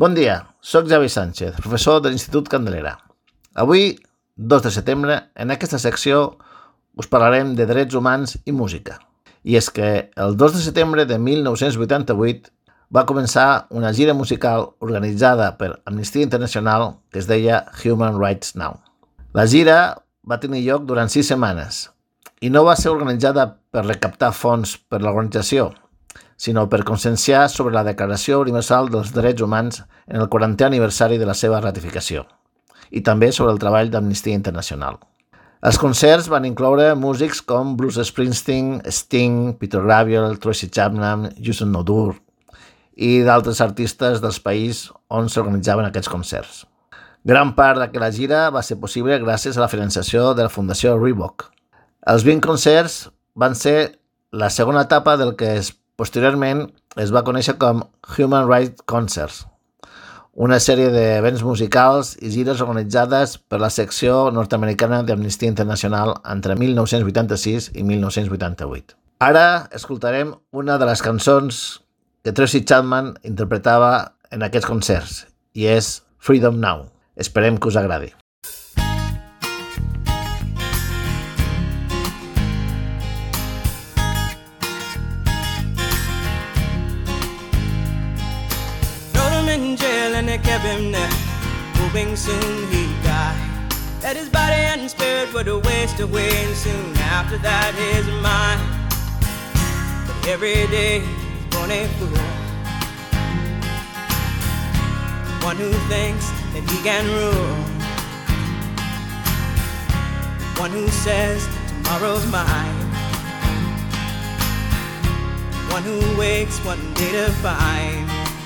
Bon dia, soc Javi Sánchez, professor de l'Institut Candelera. Avui, 2 de setembre, en aquesta secció us parlarem de drets humans i música. I és que el 2 de setembre de 1988 va començar una gira musical organitzada per Amnistia Internacional que es deia Human Rights Now. La gira va tenir lloc durant 6 setmanes i no va ser organitzada per recaptar fons per l'organització, sinó per conscienciar sobre la Declaració Universal dels Drets Humans en el 40è aniversari de la seva ratificació, i també sobre el treball d'Amnistia Internacional. Els concerts van incloure músics com Bruce Springsteen, Sting, Peter Gabriel, Tracy Chapman, Youssou N'Dour i d'altres artistes dels països on s'organitzaven aquests concerts. Gran part d'aquesta gira va ser possible gràcies a la finançació de la Fundació Reebok. Els 20 concerts van ser la segona etapa del que posteriorment es va conèixer com Human Rights Concerts, una sèrie d'events musicals i gires organitzades per la secció nord-americana d'Amnistia Internacional entre 1986 i 1988. Ara escoltarem una de les cançons que Tracy Chapman interpretava en aquests concerts, i és Freedom Now. Esperem que us agradi. They kept him there, hoping soon he'd die. That his body and spirit would waste away, and soon after that his mind. But every day he's born a fool, one who thinks that he can rule, one who says tomorrow's mine, one who wakes one day to find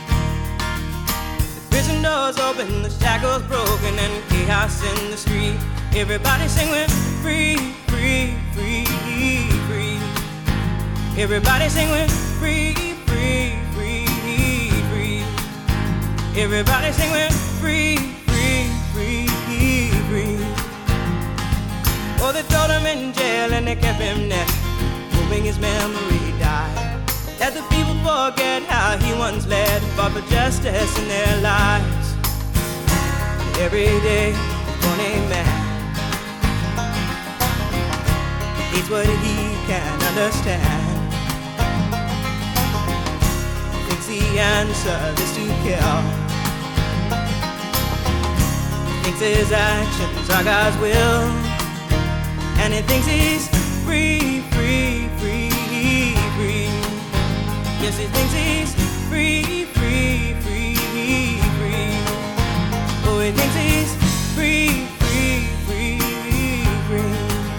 prison doors open, the shackles broken, and chaos in the street. Everybody sing with free, free, free, free. Everybody sing with free, free, free, free. Everybody sing with free, free, free, free. Oh, they throw him in jail and they kept him there, hoping his memory died. That the people forget how he once led, fought for justice in their lives. And every day he's born a man, he hates what he can understand. He thinks the answer is to kill. He thinks his actions are God's will, and he thinks he's free, free, free, free. Yes, he thinks he's free, free, free, free. Oh, he thinks he's free, free, free, free.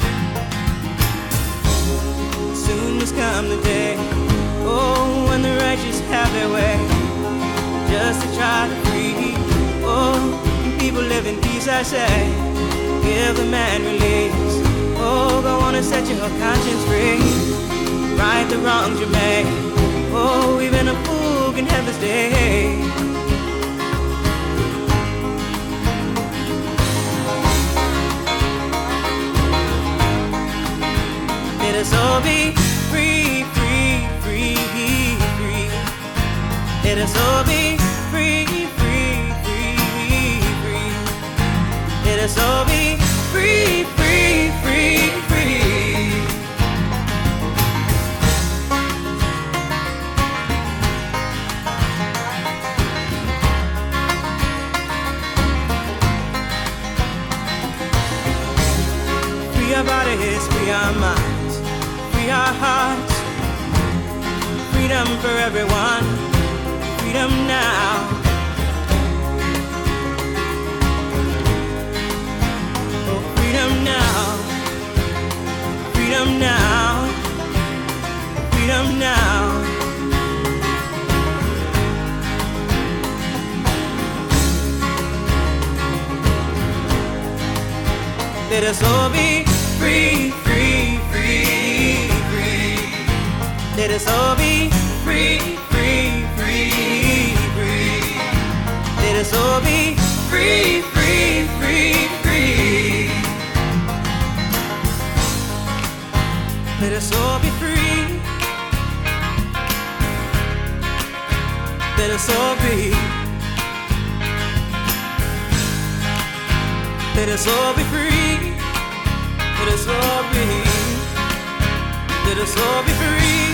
Soon must come the day, oh, when the righteous have their way, just to try to free. Oh, people live in peace, I say. Give the man release. Oh, go on and set your conscience free. Right the wrongs you made. Oh, even a fool can have his day. Let us all be free, free, free, free. Let us all be free, free, free, free. Let us all be free, free, free, free. Free our bodies, free our minds, free our hearts. Freedom for everyone, freedom now. Oh, freedom now, freedom now, freedom now. Let us all be free, free, free, free. Let us all be free, free, free, free. Let us all be free, free, free, free. Let us all be free. Let us all be Let us all be free. Let us all be. Let us all be free.